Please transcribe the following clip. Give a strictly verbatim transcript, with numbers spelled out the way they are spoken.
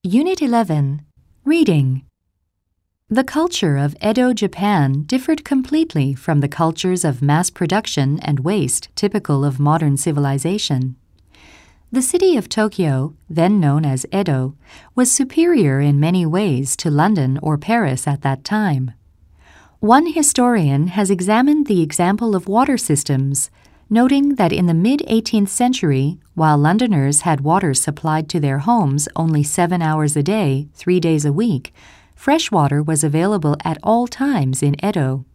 Unit eleven. Reading. The culture of Edo, Japan differed completely from the cultures of mass production and waste typical of modern civilization. The city of Tokyo, then known as Edo, was superior in many ways to London or Paris at that time. One historian has examined the example of water systems, noting that in the mid-eighteenth century, while Londoners had water supplied to their homes only seven hours a day, three days a week, fresh water was available at all times in Edo.